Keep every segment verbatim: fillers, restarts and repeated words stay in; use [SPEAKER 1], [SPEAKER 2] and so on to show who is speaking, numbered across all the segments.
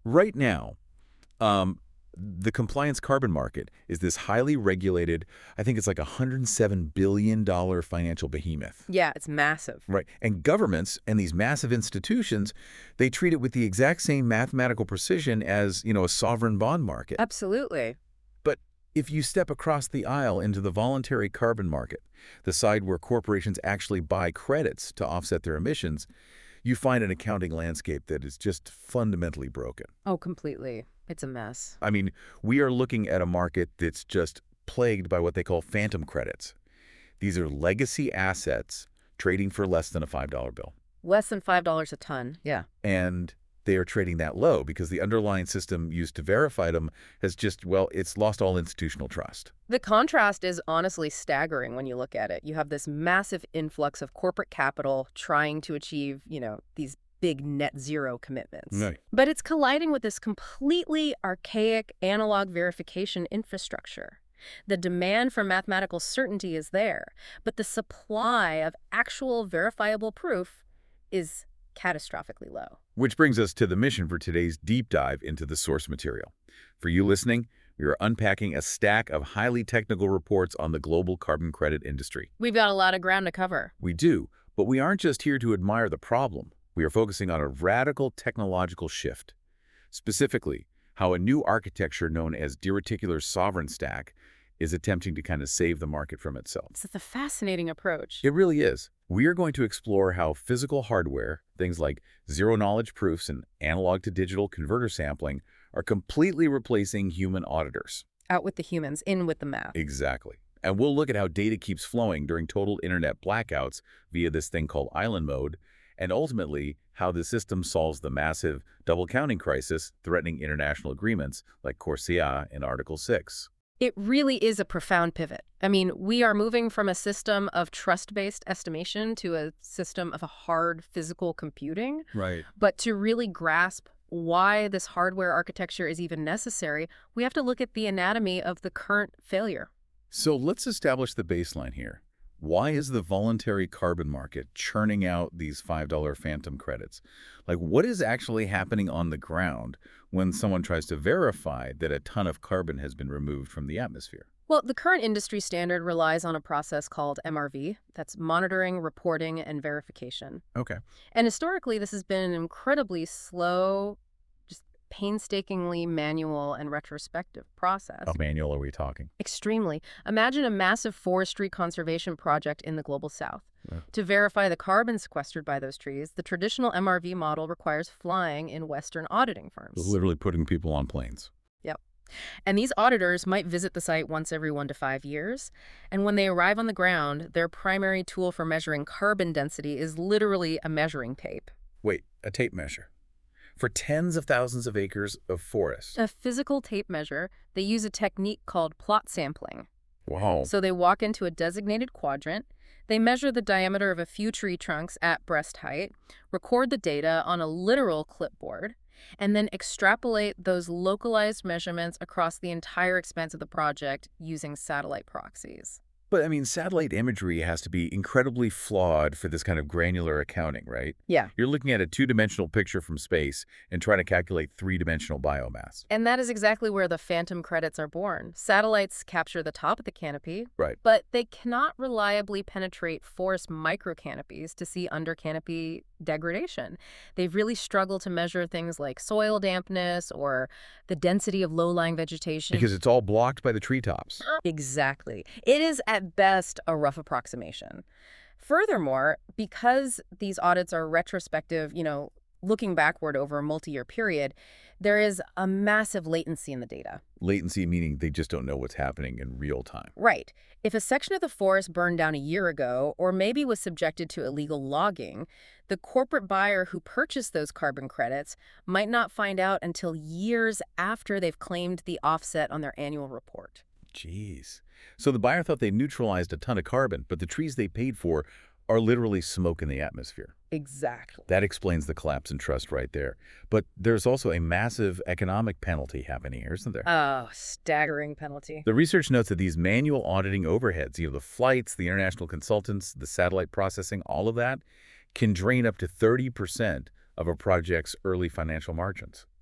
[SPEAKER 1] Right now, um, the compliance carbon market is this highly regulated, I think it's like a one hundred seven billion dollars financial behemoth.
[SPEAKER 2] Yeah, it's massive.
[SPEAKER 1] Right. And governments and these massive institutions, they treat it with the exact same mathematical precision as, you know, a sovereign bond market.
[SPEAKER 2] Absolutely.
[SPEAKER 1] But if you step across the aisle into the voluntary carbon market, the side where corporations actually buy credits to offset their emissions, you find an accounting landscape that is just fundamentally broken.
[SPEAKER 2] Oh, completely. It's a mess.
[SPEAKER 1] I mean, we are looking at a market that's just plagued by what they call phantom credits. These are legacy assets trading for less than a five dollar bill.
[SPEAKER 2] Less than five dollars a ton. Yeah.
[SPEAKER 1] And they are trading that low because the underlying system used to verify them has just, well, it's lost all institutional trust.
[SPEAKER 2] The contrast is honestly staggering when you look at it. You have this massive influx of corporate capital trying to achieve, you know, these big net zero commitments.
[SPEAKER 1] Right.
[SPEAKER 2] But it's colliding with this completely archaic analog verification infrastructure. The demand for mathematical certainty is there, but the supply of actual verifiable proof is catastrophically low.
[SPEAKER 1] Which brings us to the mission for today's deep dive into the source material. For you listening, we are unpacking a stack of highly technical reports on the global carbon credit industry.
[SPEAKER 2] We've got a lot of ground to cover.
[SPEAKER 1] We do, but we aren't just here to admire the problem. We are focusing on a radical technological shift. Specifically, how a new architecture known as dereticular sovereign stack is attempting to kind of save the market from itself.
[SPEAKER 2] It's a fascinating approach.
[SPEAKER 1] It really is. We are going to explore how physical hardware, things like zero-knowledge proofs and analog-to-digital converter sampling, are completely replacing human auditors.
[SPEAKER 2] Out with the humans, in with the math.
[SPEAKER 1] Exactly. And we'll look at how data keeps flowing during total internet blackouts via this thing called island mode, and ultimately how the system solves the massive double counting crisis threatening international agreements like CORSIA and Article six.
[SPEAKER 2] It really is a profound pivot. I mean, we are moving from a system of trust-based estimation to a system of a hard physical computing.
[SPEAKER 1] Right.
[SPEAKER 2] But to really grasp why this hardware architecture is even necessary, we have to look at the anatomy of the current failure.
[SPEAKER 1] So let's establish the baseline here. Why is the voluntary carbon market churning out these five dollar phantom credits? Like, what is actually happening on the ground when someone tries to verify that a ton of carbon has been removed from the atmosphere?
[SPEAKER 2] Well, the current industry standard relies on a process called M R V. That's monitoring, reporting, and verification.
[SPEAKER 1] Okay.
[SPEAKER 2] And historically, this has been an incredibly slow, just painstakingly manual and retrospective process.
[SPEAKER 1] How manual are we talking?
[SPEAKER 2] Extremely. Imagine a massive forestry conservation project in the global south.
[SPEAKER 1] Yeah.
[SPEAKER 2] To verify the carbon sequestered by those trees, the traditional M R V model requires flying in Western auditing firms.
[SPEAKER 1] Literally putting people on planes.
[SPEAKER 2] Yep. And these auditors might visit the site once every one to five years. And when they arrive on the ground, their primary tool for measuring carbon density is literally a measuring tape.
[SPEAKER 1] Wait, a tape measure? For tens of thousands of acres of forest?
[SPEAKER 2] A physical tape measure, they use a technique called plot sampling.
[SPEAKER 1] Wow.
[SPEAKER 2] So they walk into a designated quadrant, they measure the diameter of a few tree trunks at breast height, record the data on a literal clipboard, and then extrapolate those localized measurements across the entire expanse of the project using satellite proxies.
[SPEAKER 1] But, I mean, satellite imagery has to be incredibly flawed for this kind of granular accounting, right?
[SPEAKER 2] Yeah.
[SPEAKER 1] You're looking at a two-dimensional picture from space and trying to calculate three-dimensional biomass.
[SPEAKER 2] And that is exactly where the phantom credits are born. Satellites capture the top of the canopy,
[SPEAKER 1] Right.
[SPEAKER 2] but they cannot reliably penetrate forest microcanopies to see under canopy degradation. They've really struggled to measure things like soil dampness or the density of low-lying vegetation.
[SPEAKER 1] Because it's all blocked by the treetops.
[SPEAKER 2] Exactly. It is at best a rough approximation. Furthermore, because these audits are retrospective, you know, looking backward over a multi-year period, there is a massive latency in the data.
[SPEAKER 1] Latency meaning they just don't know what's happening in real time.
[SPEAKER 2] Right. If a section of the forest burned down a year ago, or maybe was subjected to illegal logging, the corporate buyer who purchased those carbon credits might not find out until years after they've claimed the offset on their annual report.
[SPEAKER 1] Jeez. So the buyer thought they neutralized a ton of carbon, but the trees they paid for are literally smoke in the atmosphere.
[SPEAKER 2] Exactly.
[SPEAKER 1] That explains the collapse in trust right there. But there's also a massive economic penalty happening here, isn't there?
[SPEAKER 2] Oh, staggering penalty.
[SPEAKER 1] The research notes that these manual auditing overheads, you know, the flights, the international consultants, the satellite processing, all of that can drain up to thirty percent of a project's early financial margins.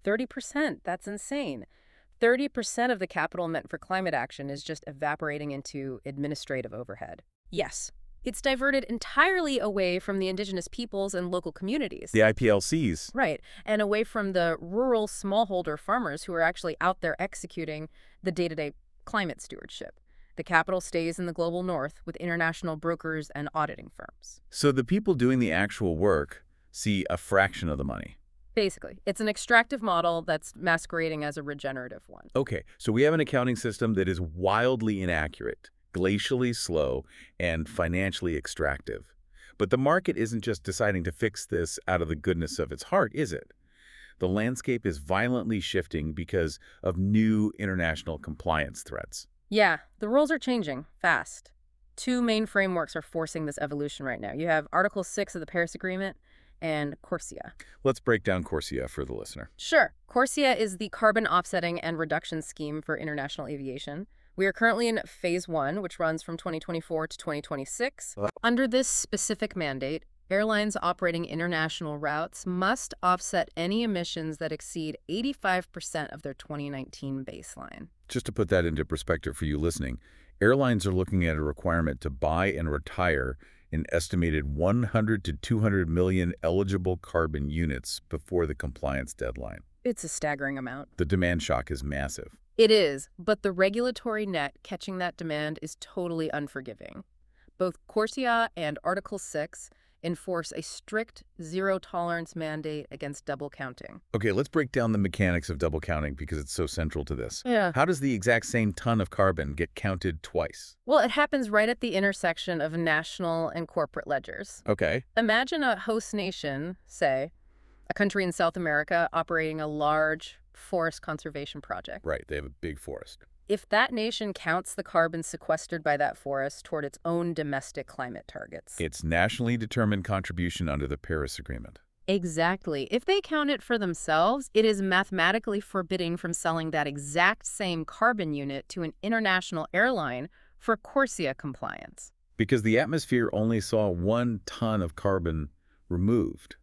[SPEAKER 2] thirty percent. That's insane. thirty percent of the capital meant for climate action is just evaporating into administrative overhead. Yes, it's diverted entirely away from the indigenous peoples and local communities.
[SPEAKER 1] The I P L Cs.
[SPEAKER 2] Right, and away from the rural smallholder farmers who are actually out there executing the day-to-day climate stewardship. The capital stays in the global north with international brokers and auditing firms.
[SPEAKER 1] So the people doing the actual work see a fraction of the money.
[SPEAKER 2] Basically, it's an extractive model that's masquerading as a regenerative one.
[SPEAKER 1] Okay, so we have an accounting system that is wildly inaccurate, glacially slow, and financially extractive. But the market isn't just deciding to fix this out of the goodness of its heart, is it? The landscape is violently shifting because of new international compliance threats.
[SPEAKER 2] Yeah, the rules are changing fast. Two main frameworks are forcing this evolution right now. You have Article six of the Paris Agreement and CORSIA.
[SPEAKER 1] Let's break down CORSIA for the listener.
[SPEAKER 2] Sure. CORSIA is the carbon offsetting and reduction scheme for international aviation. We are currently in phase one, which runs from twenty twenty-four to twenty twenty-six. Under this specific mandate, airlines operating international routes must offset any emissions that exceed eighty-five percent of their twenty nineteen baseline.
[SPEAKER 1] Just to put that into perspective for you listening, airlines are looking at a requirement to buy and retire an estimated one hundred to two hundred million eligible carbon units before the compliance deadline.
[SPEAKER 2] It's a staggering amount.
[SPEAKER 1] The demand shock is massive.
[SPEAKER 2] It is, but the regulatory net catching that demand is totally unforgiving. Both CORSIA and Article six enforce a strict zero-tolerance mandate against double counting.
[SPEAKER 1] Okay, let's break down the mechanics of double counting because it's so central to this.
[SPEAKER 2] Yeah.
[SPEAKER 1] How does the exact same ton of carbon get counted twice?
[SPEAKER 2] Well, it happens right at the intersection of national and corporate ledgers.
[SPEAKER 1] Okay.
[SPEAKER 2] Imagine a host nation, say, a country in South America operating a large forest conservation project.
[SPEAKER 1] Right, they have a big forest.
[SPEAKER 2] If that nation counts the carbon sequestered by that forest toward its own domestic climate targets.
[SPEAKER 1] It's nationally determined contribution under the Paris Agreement.
[SPEAKER 2] Exactly. If they count it for themselves, it is mathematically forbidding from selling that exact same carbon unit to an international airline for CORSIA compliance.
[SPEAKER 1] Because the atmosphere only saw one ton of carbon removed.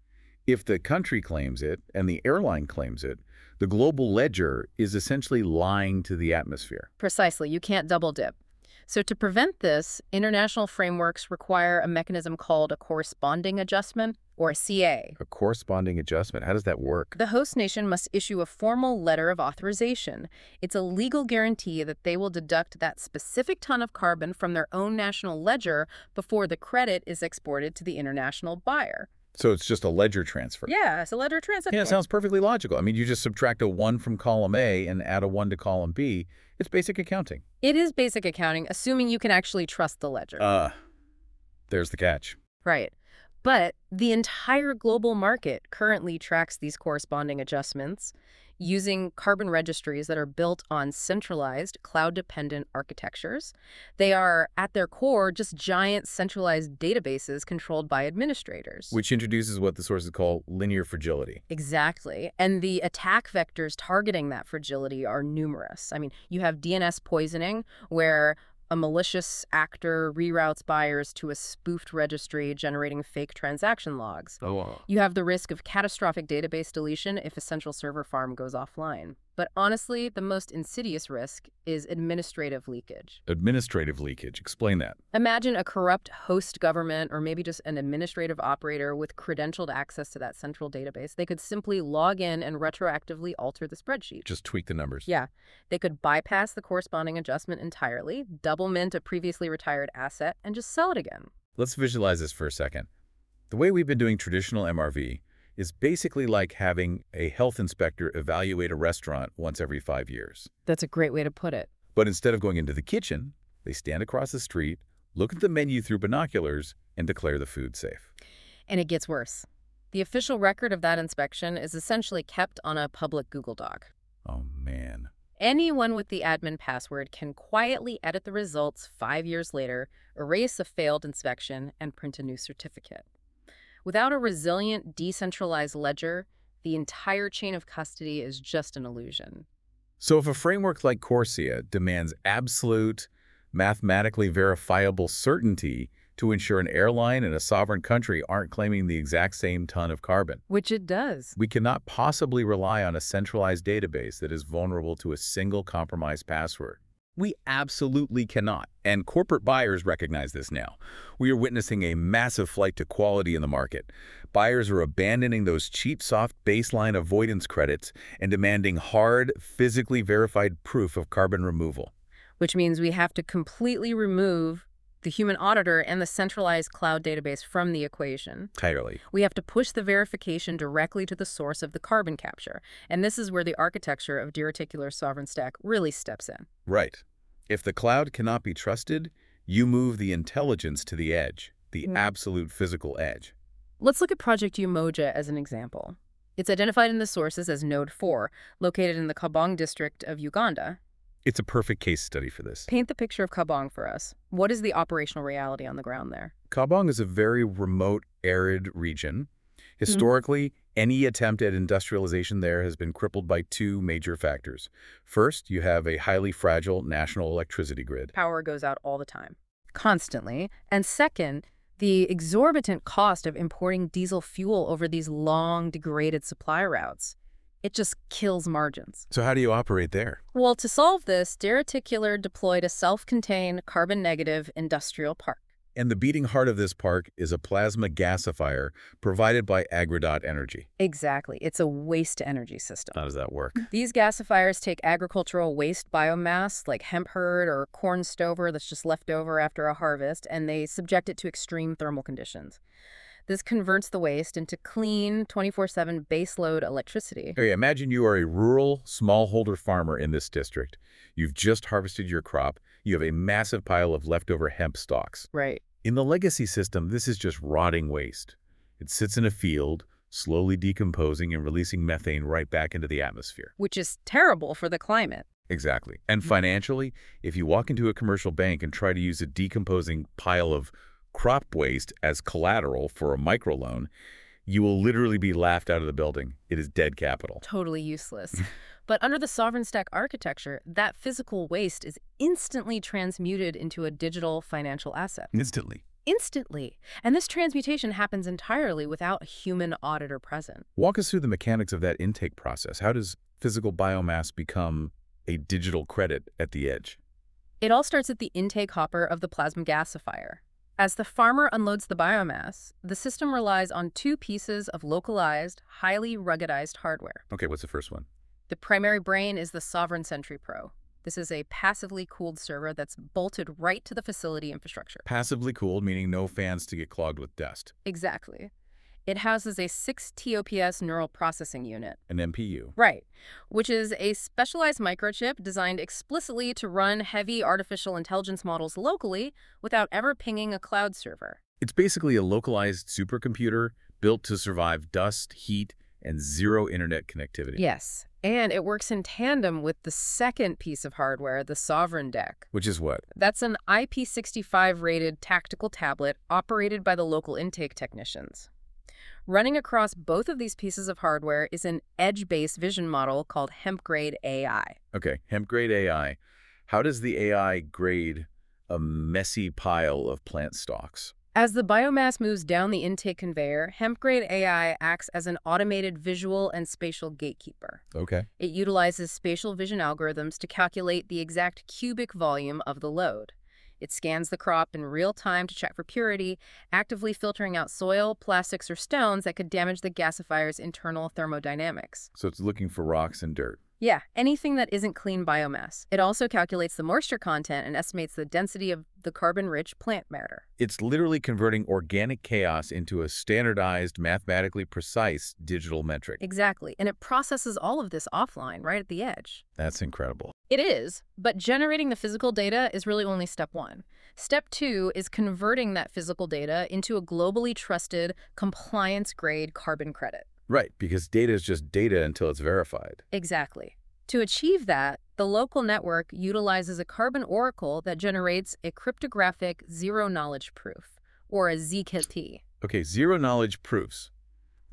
[SPEAKER 1] If the country claims it and the airline claims it, the global ledger is essentially lying to the atmosphere.
[SPEAKER 2] Precisely. You can't double dip. So to prevent this, international frameworks require a mechanism called a corresponding adjustment, or a C A.
[SPEAKER 1] A corresponding adjustment. How does that work?
[SPEAKER 2] The host nation must issue a formal letter of authorization. It's a legal guarantee that they will deduct that specific ton of carbon from their own national ledger before the credit is exported to the international buyer.
[SPEAKER 1] So it's just a ledger transfer.
[SPEAKER 2] Yeah, it's a ledger transfer.
[SPEAKER 1] Yeah, it sounds perfectly logical. I mean, you just subtract a one from column A and add a one to column B. It's basic accounting.
[SPEAKER 2] It is basic accounting, assuming you can actually trust the ledger.
[SPEAKER 1] Uh, there's the catch.
[SPEAKER 2] Right. But the entire global market currently tracks these corresponding adjustments using carbon registries that are built on centralized, cloud-dependent architectures. They are, at their core, just giant centralized databases controlled by administrators.
[SPEAKER 1] Which introduces what the sources call linear fragility.
[SPEAKER 2] Exactly. And the attack vectors targeting that fragility are numerous. I mean, you have D N S poisoning, where a malicious actor reroutes buyers to a spoofed registry generating fake transaction logs.
[SPEAKER 1] Oh, wow.
[SPEAKER 2] You have the risk of catastrophic database deletion if a central server farm goes offline. But honestly, the most insidious risk is administrative leakage.
[SPEAKER 1] Administrative leakage. Explain that.
[SPEAKER 2] Imagine a corrupt host government or maybe just an administrative operator with credentialed access to that central database. They could simply log in and retroactively alter the spreadsheet.
[SPEAKER 1] Just tweak the numbers.
[SPEAKER 2] Yeah. They could bypass the corresponding adjustment entirely, double mint a previously retired asset, and just sell it again.
[SPEAKER 1] Let's visualize this for a second. The way we've been doing traditional M R V is basically like having a health inspector evaluate a restaurant once every five years.
[SPEAKER 2] That's a great way to put it.
[SPEAKER 1] But instead of going into the kitchen, they stand across the street, look at the menu through binoculars, and declare the food safe.
[SPEAKER 2] And it gets worse. The official record of that inspection is essentially kept on a public Google Doc.
[SPEAKER 1] Oh, man.
[SPEAKER 2] Anyone with the admin password can quietly edit the results five years later, erase a failed inspection, and print a new certificate. Without a resilient, decentralized ledger, the entire chain of custody is just an illusion.
[SPEAKER 1] So if a framework like CORSIA demands absolute, mathematically verifiable certainty to ensure an airline and a sovereign country aren't claiming the exact same ton of carbon.
[SPEAKER 2] Which it does.
[SPEAKER 1] We cannot possibly rely on a centralized database that is vulnerable to a single compromised password. We absolutely cannot, and corporate buyers recognize this now. We are witnessing a massive flight to quality in the market. Buyers are abandoning those cheap, soft baseline avoidance credits and demanding hard, physically verified proof of carbon removal.
[SPEAKER 2] Which means we have to completely remove the human auditor and the centralized cloud database from the equation.
[SPEAKER 1] Entirely.
[SPEAKER 2] We have to push the verification directly to the source of the carbon capture. And this is where the architecture of DReticular's Sovereign Stack really steps in.
[SPEAKER 1] Right. If the cloud cannot be trusted, you move the intelligence to the edge, the
[SPEAKER 2] Mm.
[SPEAKER 1] absolute physical edge.
[SPEAKER 2] Let's look at Project Umoja as an example. It's identified in the sources as Node four, located in the Kabong district of Uganda.
[SPEAKER 1] It's a perfect case study for this.
[SPEAKER 2] Paint the picture of Kabong for us. What is the operational reality on the ground there?
[SPEAKER 1] Kabong is a very remote, arid region. Historically, any attempt at industrialization there has been crippled by two major factors. First, you have a highly fragile national electricity grid.
[SPEAKER 2] Power goes out all the time, constantly. And second, the exorbitant cost of importing diesel fuel over these long, degraded supply routes. It just kills margins.
[SPEAKER 1] So how do you operate there?
[SPEAKER 2] Well, to solve this, DReticular deployed a self-contained carbon-negative industrial park.
[SPEAKER 1] And the beating heart of this park is a plasma gasifier provided by Agridot Energy.
[SPEAKER 2] Exactly. It's a waste-to-energy system.
[SPEAKER 1] How does that work?
[SPEAKER 2] These gasifiers take agricultural waste biomass, like hemp hurd or corn stover that's just left over after a harvest, and they subject it to extreme thermal conditions. This converts the waste into clean, twenty-four seven baseload electricity.
[SPEAKER 1] Okay, imagine you are a rural, smallholder farmer in this district. You've just harvested your crop. You have a massive pile of leftover hemp stalks.
[SPEAKER 2] Right.
[SPEAKER 1] In the legacy system, this is just rotting waste. It sits in a field, slowly decomposing and releasing methane right back into the atmosphere.
[SPEAKER 2] Which is terrible for the climate.
[SPEAKER 1] Exactly. And financially, if you walk into a commercial bank and try to use a decomposing pile of crop waste as collateral for a microloan, you will literally be laughed out of the building. It is dead capital.
[SPEAKER 2] Totally useless. But under the Sovereign Stack architecture, that physical waste is instantly transmuted into a digital financial asset.
[SPEAKER 1] Instantly.
[SPEAKER 2] Instantly. And this transmutation happens entirely without a human auditor present.
[SPEAKER 1] Walk us through the mechanics of that intake process. How does physical biomass become a digital credit at the edge?
[SPEAKER 2] It all starts at the intake hopper of the plasma gasifier. As the farmer unloads the biomass, the system relies on two pieces of localized, highly ruggedized hardware.
[SPEAKER 1] Okay, what's the first one?
[SPEAKER 2] The primary brain is the Sovereign Sentry Pro. This is a passively cooled server that's bolted right to the facility infrastructure.
[SPEAKER 1] Passively cooled, meaning no fans to get clogged with dust.
[SPEAKER 2] Exactly. It houses a six T O P S neural processing unit.
[SPEAKER 1] An M P U.
[SPEAKER 2] Right, which is a specialized microchip designed explicitly to run heavy artificial intelligence models locally without ever pinging a cloud server.
[SPEAKER 1] It's basically a localized supercomputer built to survive dust, heat, and zero internet connectivity.
[SPEAKER 2] Yes, and it works in tandem with the second piece of hardware, the Sovereign Deck.
[SPEAKER 1] Which is what?
[SPEAKER 2] That's an I P sixty-five rated tactical tablet operated by the local intake technicians. Running across both of these pieces of hardware is an edge-based vision model called HempGrade A I.
[SPEAKER 1] Okay, HempGrade A I. How does the A I grade a messy pile of plant stalks?
[SPEAKER 2] As the biomass moves down the intake conveyor, HempGrade A I acts as an automated visual and spatial gatekeeper.
[SPEAKER 1] Okay.
[SPEAKER 2] It utilizes spatial vision algorithms to calculate the exact cubic volume of the load. It scans the crop in real time to check for purity, actively filtering out soil, plastics, or stones that could damage the gasifier's internal thermodynamics.
[SPEAKER 1] So it's looking for rocks and dirt.
[SPEAKER 2] Yeah, anything that isn't clean biomass. It also calculates the moisture content and estimates the density of the carbon-rich plant matter.
[SPEAKER 1] It's literally converting organic chaos into a standardized, mathematically precise digital metric.
[SPEAKER 2] Exactly, and it processes all of this offline, right at the edge.
[SPEAKER 1] That's incredible.
[SPEAKER 2] It is, but generating the physical data is really only step one. Step two is converting that physical data into a globally trusted, compliance-grade carbon credit.
[SPEAKER 1] Right, because data is just data until it's verified.
[SPEAKER 2] Exactly. To achieve that, the local network utilizes a carbon oracle that generates a cryptographic zero-knowledge proof, or a Z K P.
[SPEAKER 1] Okay, zero-knowledge proofs.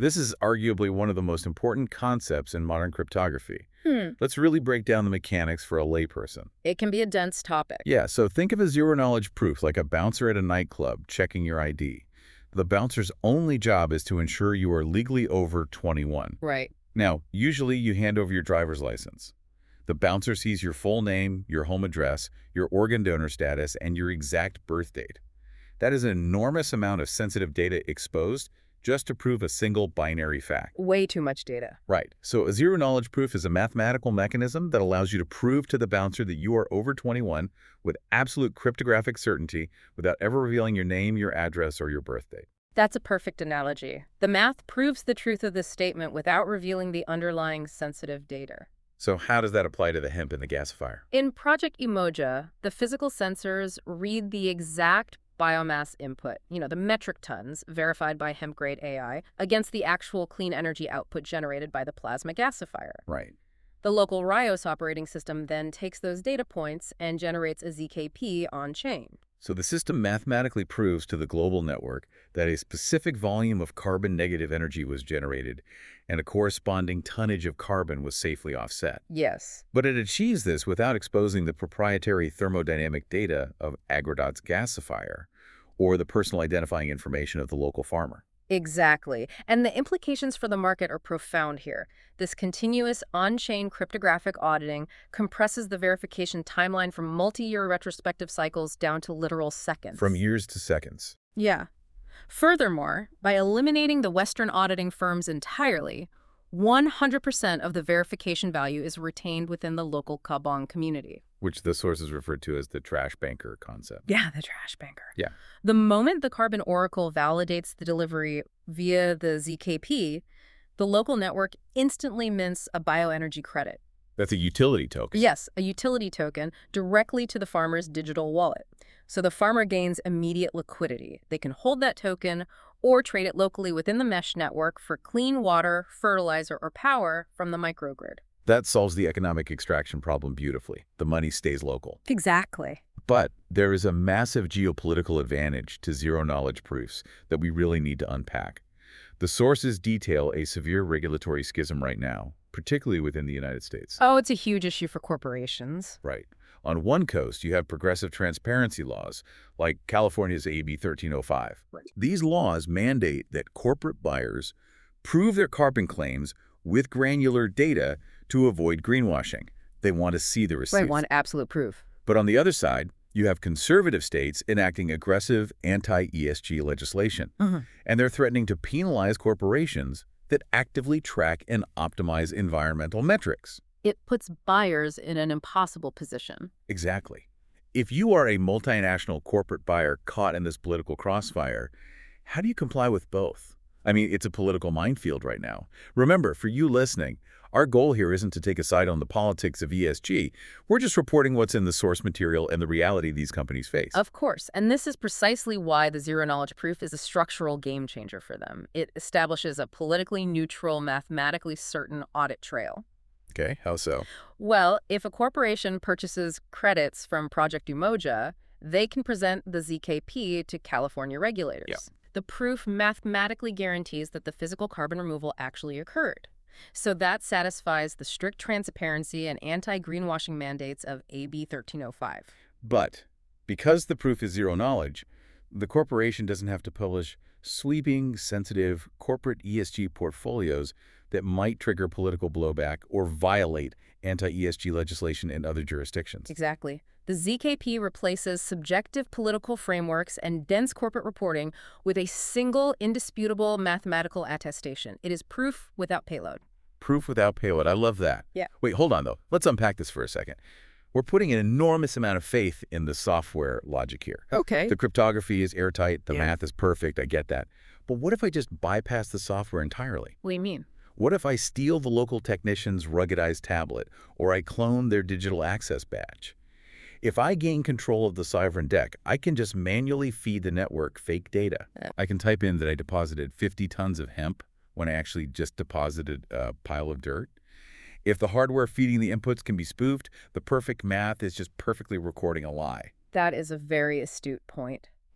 [SPEAKER 1] This is arguably one of the most important concepts in modern cryptography.
[SPEAKER 2] Hmm.
[SPEAKER 1] Let's really break down the mechanics for a layperson.
[SPEAKER 2] It can be a dense topic.
[SPEAKER 1] Yeah, so think of a zero-knowledge proof like a bouncer at a nightclub checking your I D. The bouncer's only job is to ensure you are legally over twenty-one.
[SPEAKER 2] Right.
[SPEAKER 1] Now, usually you hand over your driver's license. The bouncer sees your full name, your home address, your organ donor status, and your exact birth date. That is an enormous amount of sensitive data exposed just to prove a single binary fact.
[SPEAKER 2] Way too much data.
[SPEAKER 1] Right. So a zero-knowledge proof is a mathematical mechanism that allows you to prove to the bouncer that you are over twenty-one with absolute cryptographic certainty without ever revealing your name, your address, or your birth date.
[SPEAKER 2] That's a perfect analogy. The math proves the truth of this statement without revealing the underlying sensitive data.
[SPEAKER 1] So how does that apply to the hemp and the gasifier?
[SPEAKER 2] In Project Umoja, the physical sensors read the exact biomass input, you know, the metric tons verified by hemp-grade A I, against the actual clean energy output generated by the plasma gasifier.
[SPEAKER 1] Right.
[SPEAKER 2] The local RIOS operating system then takes those data points and generates a Z K P on-chain.
[SPEAKER 1] So the system mathematically proves to the global network that a specific volume of carbon-negative energy was generated and a corresponding tonnage of carbon was safely offset.
[SPEAKER 2] Yes.
[SPEAKER 1] But it achieves this without exposing the proprietary thermodynamic data of Agrodot's gasifier or the personal identifying information of the local farmer.
[SPEAKER 2] Exactly. And the implications for the market are profound here. This continuous on-chain cryptographic auditing compresses the verification timeline from multi-year retrospective cycles down to literal seconds.
[SPEAKER 1] From years to seconds.
[SPEAKER 2] Yeah. Furthermore, by eliminating the Western auditing firms entirely, one hundred percent of the verification value is retained within the local Kabong community.
[SPEAKER 1] Which the sources referred to as the trash banker concept.
[SPEAKER 2] Yeah, the trash banker.
[SPEAKER 1] Yeah.
[SPEAKER 2] The moment the Carbon Oracle validates the delivery via the Z K P, the local network instantly mints a bioenergy credit.
[SPEAKER 1] That's a utility token.
[SPEAKER 2] Yes, a utility token directly to the farmer's digital wallet. So the farmer gains immediate liquidity. They can hold that token or trade it locally within the mesh network for clean water, fertilizer, or power from the microgrid.
[SPEAKER 1] That solves the economic extraction problem beautifully. The money stays local.
[SPEAKER 2] Exactly.
[SPEAKER 1] But there is a massive geopolitical advantage to zero-knowledge proofs that we really need to unpack. The sources detail a severe regulatory schism right now, particularly within the United States.
[SPEAKER 2] Oh, it's a huge issue for corporations.
[SPEAKER 1] Right. On one coast, you have progressive transparency laws, like California's A B thirteen oh five.
[SPEAKER 2] Right.
[SPEAKER 1] These laws mandate that corporate buyers prove their carbon claims with granular data to avoid greenwashing. They want to see the receipts.
[SPEAKER 2] Right, want absolute proof.
[SPEAKER 1] But on the other side, you have conservative states enacting aggressive anti-E S G legislation,
[SPEAKER 2] Mm-hmm.
[SPEAKER 1] and they're threatening to penalize corporations that actively track and optimize environmental metrics.
[SPEAKER 2] It puts buyers in an impossible position.
[SPEAKER 1] Exactly. If you are a multinational corporate buyer caught in this political crossfire, how do you comply with both? I mean, it's a political minefield right now. Remember, for you listening, our goal here isn't to take a side on the politics of E S G. We're just reporting what's in the source material and the reality these companies face.
[SPEAKER 2] Of course, and this is precisely why the zero-knowledge proof is a structural game changer for them. It establishes a politically neutral, mathematically certain audit trail.
[SPEAKER 1] Okay, how so?
[SPEAKER 2] Well, if a corporation purchases credits from Project Umoja, they can present the Z K P to California regulators.
[SPEAKER 1] Yeah.
[SPEAKER 2] The proof mathematically guarantees that the physical carbon removal actually occurred. So that satisfies the strict transparency and anti-greenwashing mandates of A B thirteen oh five.
[SPEAKER 1] But because the proof is zero knowledge, the corporation doesn't have to publish sweeping, sensitive corporate E S G portfolios that might trigger political blowback or violate anti-E S G legislation in other jurisdictions.
[SPEAKER 2] Exactly. The Z K P replaces subjective political frameworks and dense corporate reporting with a single, indisputable mathematical attestation. It is proof without payload.
[SPEAKER 1] Proof without payload. I love that.
[SPEAKER 2] Yeah.
[SPEAKER 1] Wait, hold on, though. Let's unpack this for a second. We're putting an enormous amount of faith in the software logic here.
[SPEAKER 2] Okay.
[SPEAKER 1] The cryptography is airtight. The
[SPEAKER 2] Yeah.
[SPEAKER 1] math is perfect. I get that. But what if I just bypass the software entirely?
[SPEAKER 2] What do you mean?
[SPEAKER 1] What if I steal the local technician's ruggedized tablet, or I clone their digital access badge? If I gain control of the sovereign deck, I can just manually feed the network fake data. I can type in that I deposited fifty tons of hemp when I actually just deposited a pile of dirt. If the hardware feeding the inputs can be spoofed, the perfect math is just perfectly recording a lie.
[SPEAKER 2] That is a very astute point.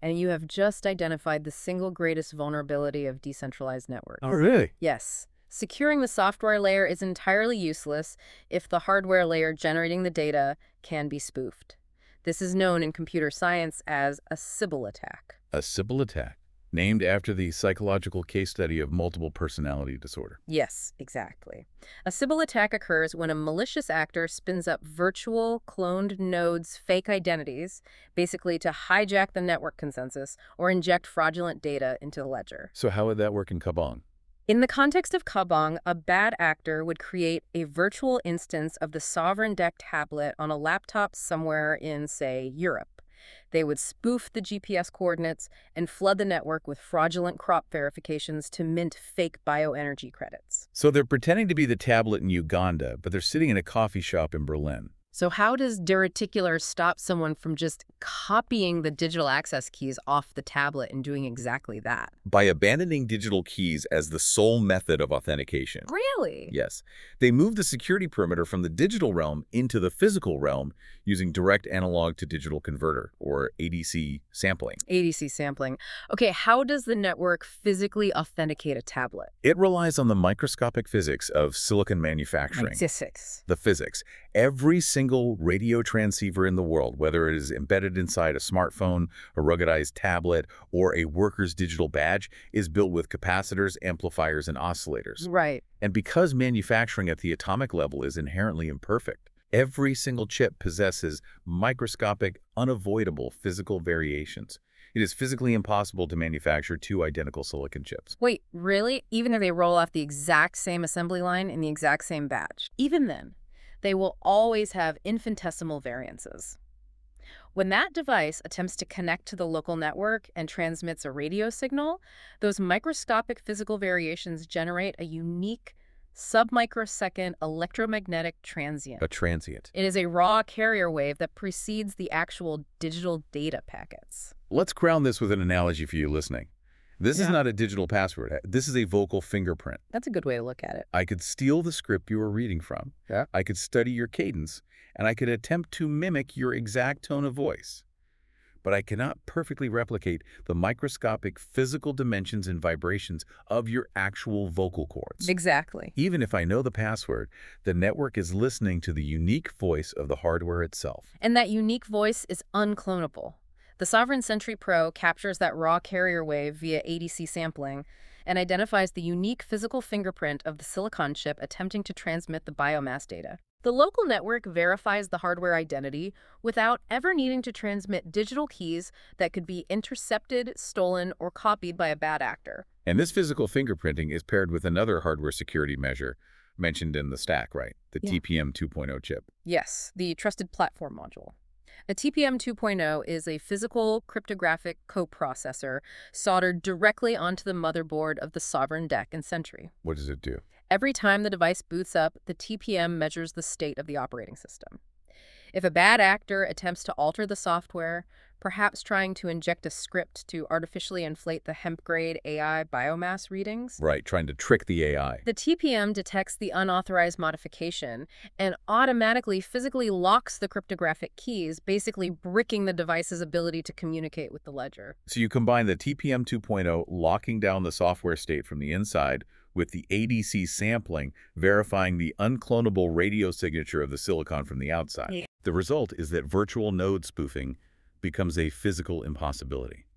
[SPEAKER 2] And you have just identified the single greatest vulnerability of decentralized networks.
[SPEAKER 1] Oh, really?
[SPEAKER 2] Yes. Securing the software layer is entirely useless if the hardware layer generating the data can be spoofed. This is known in computer science as a Sybil attack.
[SPEAKER 1] A Sybil attack, named after the psychological case study of multiple personality disorder.
[SPEAKER 2] Yes, exactly. A Sybil attack occurs when a malicious actor spins up virtual cloned nodes' fake identities, basically to hijack the network consensus or inject fraudulent data into the ledger.
[SPEAKER 1] So how would that work in Kabong?
[SPEAKER 2] In the context of Kabong, a bad actor would create a virtual instance of the Sovereign Deck tablet on a laptop somewhere in, say, Europe. They would spoof the G P S coordinates and flood the network with fraudulent crop verifications to mint fake bioenergy credits.
[SPEAKER 1] So they're pretending to be the tablet in Uganda, but they're sitting in a coffee shop in Berlin.
[SPEAKER 2] So how does Dereticular stop someone from just copying the digital access keys off the tablet and doing exactly that?
[SPEAKER 1] By abandoning digital keys as the sole method of authentication.
[SPEAKER 2] Really?
[SPEAKER 1] Yes. They move the security perimeter from the digital realm into the physical realm using direct analog to digital converter, or A D C sampling.
[SPEAKER 2] A D C sampling. Okay, how does the network physically authenticate a tablet?
[SPEAKER 1] It relies on the microscopic physics of silicon manufacturing.
[SPEAKER 2] Like physics.
[SPEAKER 1] The physics. Every single radio transceiver in the world, whether it is embedded inside a smartphone, a ruggedized tablet, or a worker's digital badge, is built with capacitors, amplifiers, and oscillators.
[SPEAKER 2] Right.
[SPEAKER 1] And because manufacturing at the atomic level is inherently imperfect, every single chip possesses microscopic, unavoidable physical variations. It is physically impossible to manufacture two identical silicon chips.
[SPEAKER 2] Wait, really? Even if they roll off the exact same assembly line in the exact same batch? Even then, they will always have infinitesimal variances. When that device attempts to connect to the local network and transmits a radio signal, those microscopic physical variations generate a unique submicrosecond electromagnetic transient.
[SPEAKER 1] A transient.
[SPEAKER 2] It is a raw carrier wave that precedes the actual digital data packets.
[SPEAKER 1] Let's ground this with an analogy for you listening. This
[SPEAKER 2] Yeah.
[SPEAKER 1] is not a digital password. This is a vocal fingerprint.
[SPEAKER 2] That's a good way to look at it.
[SPEAKER 1] I could steal the script you were reading from.
[SPEAKER 2] Yeah.
[SPEAKER 1] I could study your cadence, and I could attempt to mimic your exact tone of voice. But I cannot perfectly replicate the microscopic physical dimensions and vibrations of your actual vocal cords.
[SPEAKER 2] Exactly.
[SPEAKER 1] Even if I know the password, the network is listening to the unique voice of the hardware itself.
[SPEAKER 2] And that unique voice is unclonable. The Sovereign Sentry Pro captures that raw carrier wave via A D C sampling and identifies the unique physical fingerprint of the silicon chip attempting to transmit the biomass data. The local network verifies the hardware identity without ever needing to transmit digital keys that could be intercepted, stolen, or copied by a bad actor.
[SPEAKER 1] And this physical fingerprinting is paired with another hardware security measure mentioned in the stack, right? The
[SPEAKER 2] Yeah.
[SPEAKER 1] T P M two point oh chip.
[SPEAKER 2] Yes, the Trusted Platform Module. A T P M two point oh is a physical cryptographic coprocessor soldered directly onto the motherboard of the Sovereign Deck and Sentry.
[SPEAKER 1] What does it do?
[SPEAKER 2] Every time the device boots up, the T P M measures the state of the operating system. If a bad actor attempts to alter the software, perhaps trying to inject a script to artificially inflate the hemp-grade A I biomass readings,
[SPEAKER 1] Right, trying to trick the A I.
[SPEAKER 2] the T P M detects the unauthorized modification and automatically physically locks the cryptographic keys, basically bricking the device's ability to communicate with the ledger.
[SPEAKER 1] So you combine the T P M two point oh locking down the software state from the inside with the A D C sampling verifying the unclonable radio signature of the silicon from the outside.
[SPEAKER 2] Yeah.
[SPEAKER 1] The result is that virtual node spoofing becomes a physical impossibility.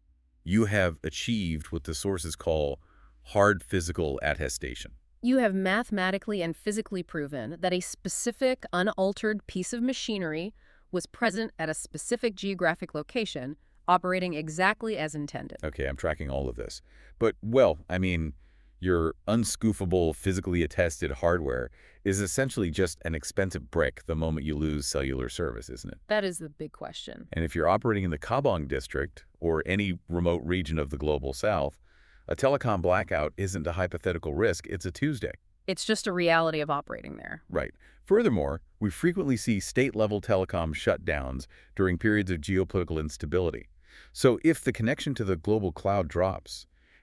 [SPEAKER 1] You have achieved what the sources call hard physical attestation.
[SPEAKER 2] You have mathematically and physically proven that a specific, unaltered piece of machinery was present at a specific geographic location, operating exactly as intended.
[SPEAKER 1] Okay, I'm tracking all of this. But, well, I mean, your unscoofable, physically attested hardware is essentially just an expensive brick the moment you lose cellular service, isn't it?
[SPEAKER 2] That is the big question.
[SPEAKER 1] And if you're operating in the Kabong district or any remote region of the global south, a telecom blackout isn't a hypothetical risk, it's a Tuesday.
[SPEAKER 2] It's just a reality of operating there.
[SPEAKER 1] Right. Furthermore, we frequently see state-level telecom shutdowns during periods of geopolitical instability. So if the connection to the global cloud drops,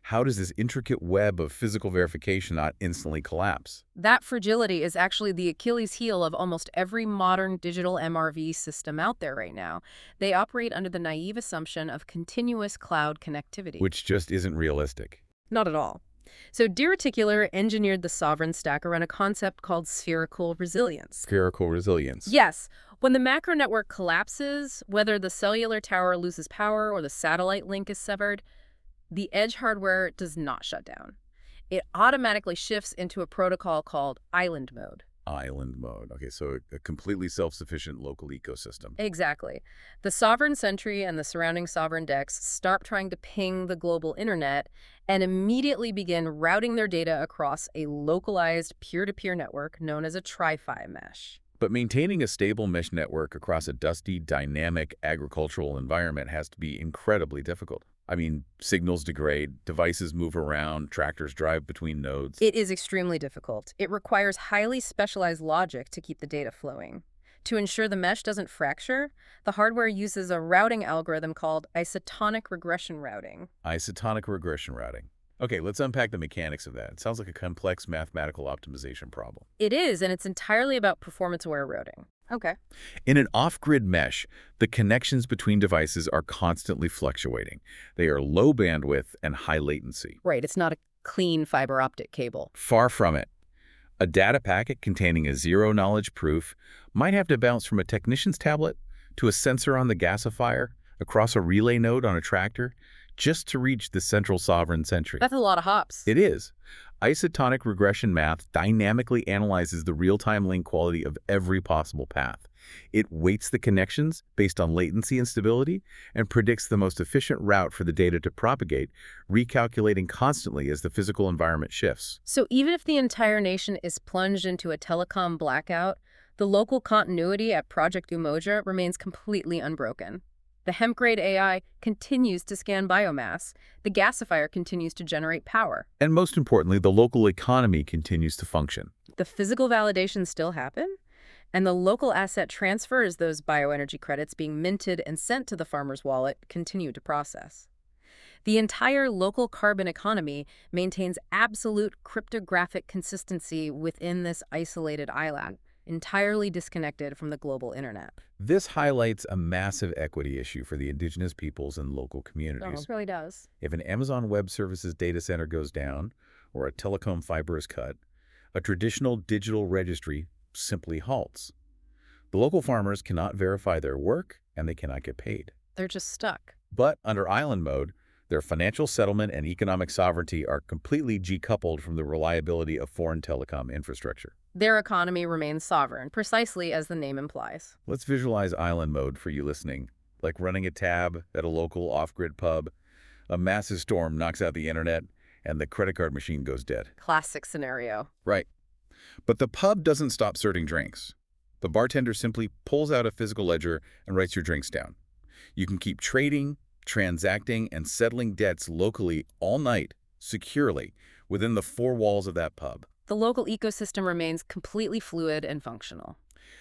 [SPEAKER 1] How does this intricate web of physical verification not instantly collapse?
[SPEAKER 2] That fragility is actually the Achilles heel of almost every modern digital M R V system out there right now. They operate under the naive assumption of continuous cloud connectivity.
[SPEAKER 1] Which just isn't realistic.
[SPEAKER 2] Not at all. So Deer Reticular engineered the sovereign stack around a concept called spherical resilience.
[SPEAKER 1] Spherical resilience.
[SPEAKER 2] Yes. When the macro network collapses, whether the cellular tower loses power or the satellite link is severed, the edge hardware does not shut down. It automatically shifts into a protocol called island mode.
[SPEAKER 1] Island mode. Okay, so a completely self-sufficient local ecosystem.
[SPEAKER 2] Exactly. The sovereign sentry and the surrounding sovereign decks start trying to ping the global internet and immediately begin routing their data across a localized peer-to-peer network known as a TriFi mesh.
[SPEAKER 1] But maintaining a stable mesh network across a dusty, dynamic agricultural environment has to be incredibly difficult. I mean, signals degrade, devices move around, tractors drive between nodes.
[SPEAKER 2] It is extremely difficult. It requires highly specialized logic to keep the data flowing. To ensure the mesh doesn't fracture, the hardware uses a routing algorithm called isotonic regression routing.
[SPEAKER 1] Isotonic regression routing. Okay, let's unpack the mechanics of that. It sounds like a complex mathematical optimization problem.
[SPEAKER 2] It is, and it's entirely about performance-aware routing. Okay.
[SPEAKER 1] In an off-grid mesh, the connections between devices are constantly fluctuating. They are low bandwidth and high latency.
[SPEAKER 2] Right, it's not a clean fiber optic cable.
[SPEAKER 1] Far from it. A data packet containing a zero-knowledge proof might have to bounce from a technician's tablet to a sensor on the gasifier, across a relay node on a tractor, just to reach the central sovereign sentry.
[SPEAKER 2] That's a lot of hops.
[SPEAKER 1] It is. Isotonic regression math dynamically analyzes the real-time link quality of every possible path. It weights the connections based on latency and stability and predicts the most efficient route for the data to propagate, recalculating constantly as the physical environment shifts.
[SPEAKER 2] So even if the entire nation is plunged into a telecom blackout, the local continuity at Project Umoja remains completely unbroken. The hemp-grade A I continues to scan biomass. The gasifier continues to generate power.
[SPEAKER 1] And most importantly, the local economy continues to function.
[SPEAKER 2] The physical validations still happen, and the local asset transfers, those bioenergy credits being minted and sent to the farmer's wallet, continue to process. The entire local carbon economy maintains absolute cryptographic consistency within this isolated island, entirely disconnected from the global internet.
[SPEAKER 1] This highlights a massive equity issue for the indigenous peoples and local communities.
[SPEAKER 2] It really does.
[SPEAKER 1] If an Amazon Web Services data center goes down or a telecom fiber is cut, a traditional digital registry simply halts. The local farmers cannot verify their work and they cannot get paid.
[SPEAKER 2] They're just stuck.
[SPEAKER 1] But under island mode, their financial settlement and economic sovereignty are completely decoupled from the reliability of foreign telecom infrastructure.
[SPEAKER 2] Their economy remains sovereign, precisely as the name implies.
[SPEAKER 1] Let's visualize island mode for you listening, like running a tab at a local off-grid pub. A massive storm knocks out the internet, and the credit card machine goes dead.
[SPEAKER 2] Classic scenario.
[SPEAKER 1] Right. But the pub doesn't stop serving drinks. The bartender simply pulls out a physical ledger and writes your drinks down. You can keep trading, transacting, and settling debts locally all night, securely, within the four walls of that pub.
[SPEAKER 2] The local ecosystem remains completely fluid and functional.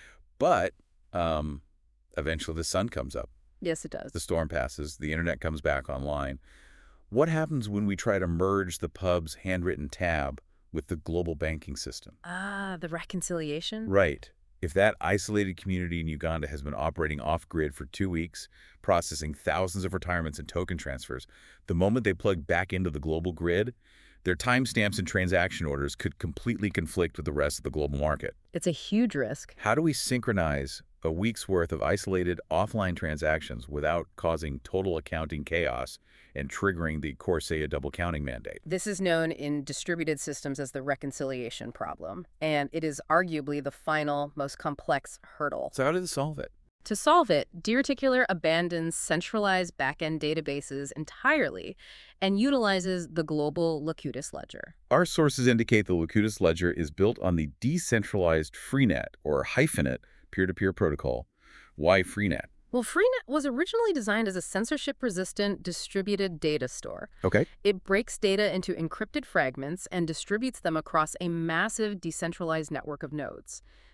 [SPEAKER 1] But um, eventually the sun comes up.
[SPEAKER 2] Yes, it does.
[SPEAKER 1] The storm passes. The internet comes back online. What happens when we try to merge the pub's handwritten tab with the global banking system?
[SPEAKER 2] Ah, the reconciliation?
[SPEAKER 1] Right. If that isolated community in Uganda has been operating off-grid for two weeks, processing thousands of retirements and token transfers, the moment they plug back into the global grid, their timestamps and transaction orders could completely conflict with the rest of the global market.
[SPEAKER 2] It's a huge risk.
[SPEAKER 1] How do we synchronize a week's worth of isolated offline transactions without causing total accounting chaos and triggering the Corsair double counting mandate?
[SPEAKER 2] This is known in distributed systems as the reconciliation problem, and it is arguably the final, most complex hurdle.
[SPEAKER 1] So how did it solve it?
[SPEAKER 2] To solve it, Deer Reticular abandons centralized backend databases entirely and utilizes the global Locutus ledger.
[SPEAKER 1] Our sources indicate the Locutus ledger is built on the decentralized Freenet or Hyphenate peer-to-peer protocol. Why Freenet?
[SPEAKER 2] Well, Freenet was originally designed as a censorship-resistant distributed data store.
[SPEAKER 1] Okay.
[SPEAKER 2] It breaks data into encrypted fragments and distributes them across a massive decentralized network of nodes.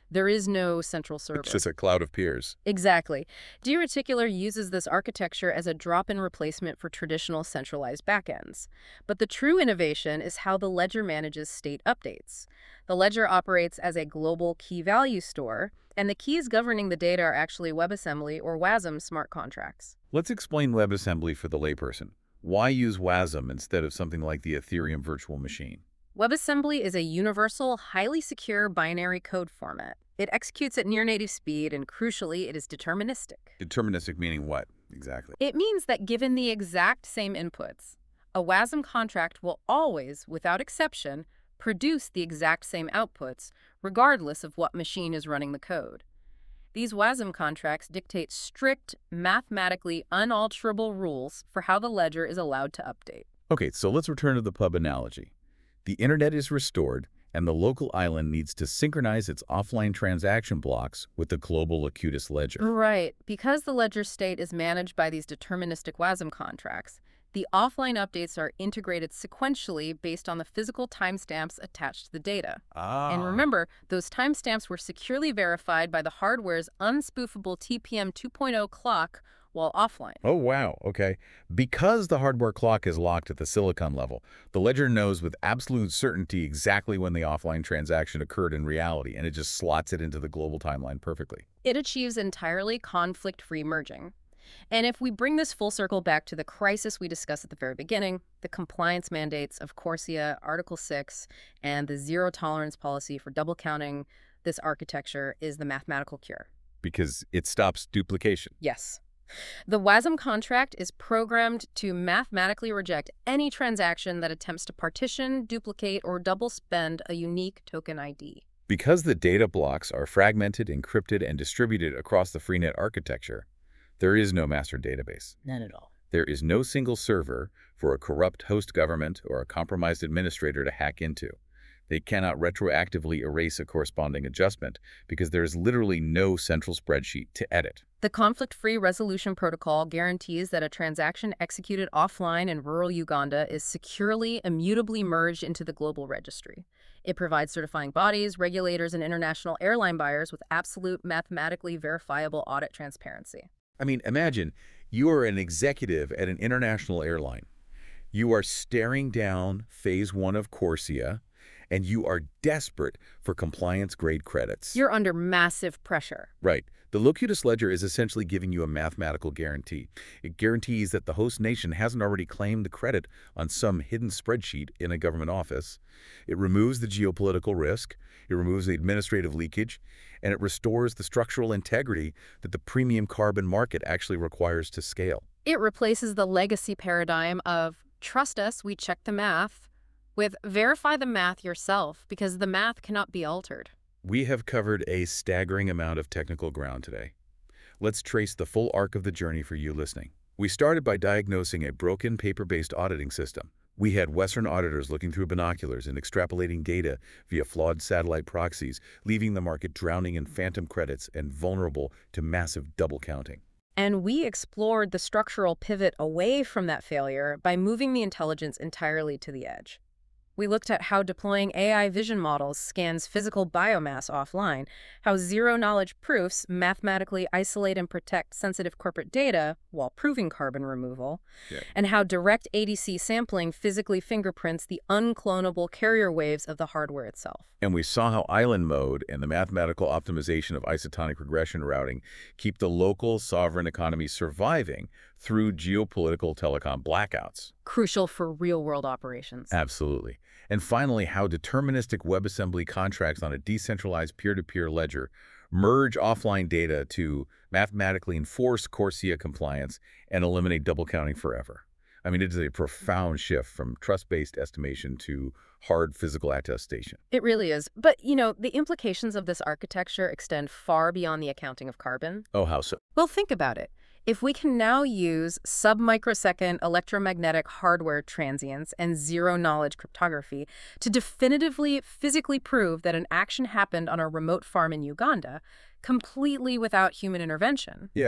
[SPEAKER 2] There is no central server.
[SPEAKER 1] It's just a cloud of peers.
[SPEAKER 2] Exactly. D-Reticular uses this architecture as a drop-in replacement for traditional centralized backends. But the true innovation is how the ledger manages state updates. The ledger operates as a global key-value store, and the keys governing the data are actually WebAssembly or WASM smart contracts.
[SPEAKER 1] Let's explain WebAssembly for the layperson. Why use WASM instead of something like the Ethereum virtual machine?
[SPEAKER 2] WebAssembly is a universal, highly secure binary code format. It executes at near-native speed, and crucially, it is deterministic.
[SPEAKER 1] Deterministic meaning what, exactly?
[SPEAKER 2] It means that given the exact same inputs, a WASM contract will always, without exception, produce the exact same outputs, regardless of what machine is running the code. These WASM contracts dictate strict, mathematically unalterable rules for how the ledger is allowed to update.
[SPEAKER 1] Okay, so let's return to the pub analogy. The internet is restored, and the local island needs to synchronize its offline transaction blocks with the global Acutus ledger.
[SPEAKER 2] Right. Because the ledger state is managed by these deterministic WASM contracts, the offline updates are integrated sequentially based on the physical timestamps attached to the data.
[SPEAKER 1] Ah.
[SPEAKER 2] And remember, those timestamps were securely verified by the hardware's unspoofable T P M two point oh clock while offline.
[SPEAKER 1] Oh, wow. Okay. Because the hardware clock is locked at the silicon level, the ledger knows with absolute certainty exactly when the offline transaction occurred in reality, and it just slots it into the global timeline perfectly.
[SPEAKER 2] It achieves entirely conflict-free merging. And if we bring this full circle back to the crisis we discussed at the very beginning, the compliance mandates of CORSIA, Article six, and the zero-tolerance policy for double counting, this architecture is the mathematical cure.
[SPEAKER 1] Because it stops duplication.
[SPEAKER 2] Yes. The WASM contract is programmed to mathematically reject any transaction that attempts to partition, duplicate, or double spend a unique token I D.
[SPEAKER 1] Because the data blocks are fragmented, encrypted, and distributed across the Freenet architecture, there is no master database.
[SPEAKER 2] None at all.
[SPEAKER 1] There is no single server for a corrupt host government or a compromised administrator to hack into. They cannot retroactively erase a corresponding adjustment because there is literally no central spreadsheet to edit.
[SPEAKER 2] The conflict-free resolution protocol guarantees that a transaction executed offline in rural Uganda is securely, immutably merged into the global registry. It provides certifying bodies, regulators, and international airline buyers with absolute mathematically verifiable audit transparency.
[SPEAKER 1] I mean, imagine you are an executive at an international airline. You are staring down phase one of CORSIA, and you are desperate for compliance-grade credits.
[SPEAKER 2] You're under massive pressure.
[SPEAKER 1] Right. The Locutus ledger is essentially giving you a mathematical guarantee. It guarantees that the host nation hasn't already claimed the credit on some hidden spreadsheet in a government office. It removes the geopolitical risk, it removes the administrative leakage, and it restores the structural integrity that the premium carbon market actually requires to scale.
[SPEAKER 2] It replaces the legacy paradigm of, trust us, we check the math, with verify the math yourself, because the math cannot be altered.
[SPEAKER 1] We have covered a staggering amount of technical ground today. Let's trace the full arc of the journey for you listening. We started by diagnosing a broken paper-based auditing system. We had Western auditors looking through binoculars and extrapolating data via flawed satellite proxies, leaving the market drowning in phantom credits and vulnerable to massive double counting.
[SPEAKER 2] And we explored the structural pivot away from that failure by moving the intelligence entirely to the edge. We looked at how deploying A I vision models scans physical biomass offline, how zero-knowledge proofs mathematically isolate and protect sensitive corporate data while proving carbon removal,
[SPEAKER 1] Yeah.
[SPEAKER 2] and how direct A D C sampling physically fingerprints the unclonable carrier waves of the hardware itself.
[SPEAKER 1] And we saw how island mode and the mathematical optimization of isotonic regression routing keep the local sovereign economy surviving through geopolitical telecom blackouts.
[SPEAKER 2] Crucial for real-world operations.
[SPEAKER 1] Absolutely. And finally, how deterministic WebAssembly contracts on a decentralized peer-to-peer ledger merge offline data to mathematically enforce CORSIA compliance and eliminate double counting forever. I mean, it is a profound shift from trust-based estimation to hard physical attestation.
[SPEAKER 2] It really is. But, you know, the implications of this architecture extend far beyond the accounting of carbon.
[SPEAKER 1] Oh, how so?
[SPEAKER 2] Well, think about it. If we can now use sub-microsecond electromagnetic hardware transients and zero-knowledge cryptography to definitively physically prove that an action happened on a remote farm in Uganda, completely without human intervention,
[SPEAKER 1] Yeah.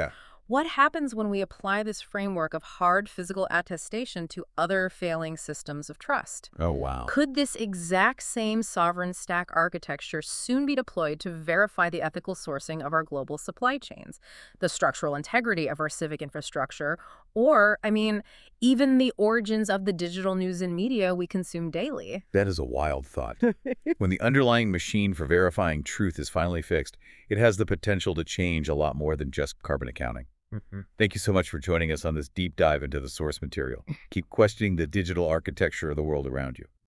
[SPEAKER 2] What happens when we apply this framework of hard physical attestation to other failing systems of trust?
[SPEAKER 1] Oh, wow.
[SPEAKER 2] Could this exact same sovereign stack architecture soon be deployed to verify the ethical sourcing of our global supply chains, the structural integrity of our civic infrastructure, or, I mean, even the origins of the digital news and media we consume daily?
[SPEAKER 1] That is a wild thought. When the underlying machine for verifying truth is finally fixed, it has the potential to change a lot more than just carbon accounting.
[SPEAKER 3] Mhm.
[SPEAKER 1] Thank you so much for joining us on this deep dive into the source material. Keep questioning the digital architecture of the world around you.